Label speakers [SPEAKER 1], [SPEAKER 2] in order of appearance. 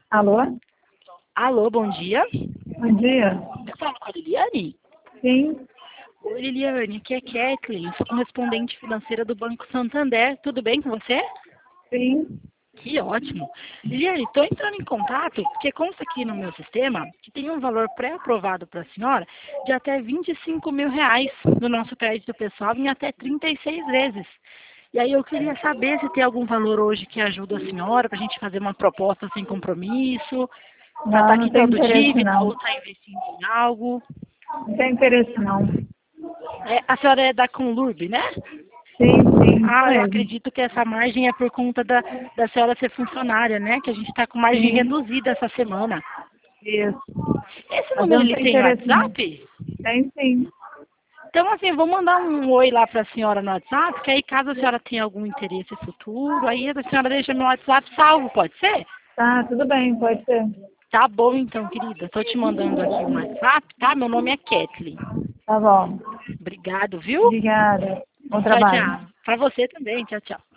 [SPEAKER 1] Alô?
[SPEAKER 2] Alô, bom dia.
[SPEAKER 1] Bom dia.
[SPEAKER 2] Eu falo com a Liliane?
[SPEAKER 1] Sim,
[SPEAKER 2] Oi, Liliane, aqui é Kathleen, sou correspondente financeira do Banco Santander. Tudo bem com você?
[SPEAKER 1] sim.
[SPEAKER 2] Que ótimo. Liliane, estou entrando em contato porque consta aqui no meu sistema que tem um valor pré-aprovado para a senhora de até R$ 25.000 no nosso crédito pessoal em até 36 vezes. E aí eu queria saber se tem algum valor hoje que ajuda a senhora para a gente fazer uma proposta sem compromisso, para
[SPEAKER 1] Não,
[SPEAKER 2] estar
[SPEAKER 1] não tem
[SPEAKER 2] quitando
[SPEAKER 1] interesse
[SPEAKER 2] dívida ou
[SPEAKER 1] não.
[SPEAKER 2] estar investindo em algo.
[SPEAKER 1] Não tem interesse não.
[SPEAKER 2] A senhora é da Conlurb, né?
[SPEAKER 1] Sim, sim, isso
[SPEAKER 2] Ah, eu
[SPEAKER 1] mesmo.
[SPEAKER 2] acredito que essa margem é por conta da senhora ser funcionária, né? Que a gente está com margem
[SPEAKER 1] Sim,
[SPEAKER 2] reduzida essa semana.
[SPEAKER 1] isso.
[SPEAKER 2] Esse
[SPEAKER 1] Mas eu
[SPEAKER 2] número
[SPEAKER 1] não
[SPEAKER 2] ele
[SPEAKER 1] tenho
[SPEAKER 2] tem
[SPEAKER 1] interesse não.
[SPEAKER 2] WhatsApp?
[SPEAKER 1] Tem sim.
[SPEAKER 2] Então, assim, eu vou mandar um oi lá para a senhora no WhatsApp, que aí caso a senhora tenha algum interesse futuro, aí a senhora deixa meu WhatsApp salvo, pode ser?
[SPEAKER 1] Tá, tudo bem, pode ser.
[SPEAKER 2] Tá bom então, querida. Estou te mandando aqui um WhatsApp, tá? Meu nome é Kathleen.
[SPEAKER 1] Tá bom.
[SPEAKER 2] Obrigado, viu?
[SPEAKER 1] Obrigada. Bom
[SPEAKER 2] Tchau,
[SPEAKER 1] trabalho.
[SPEAKER 2] tchau. Para você também. Tchau, tchau.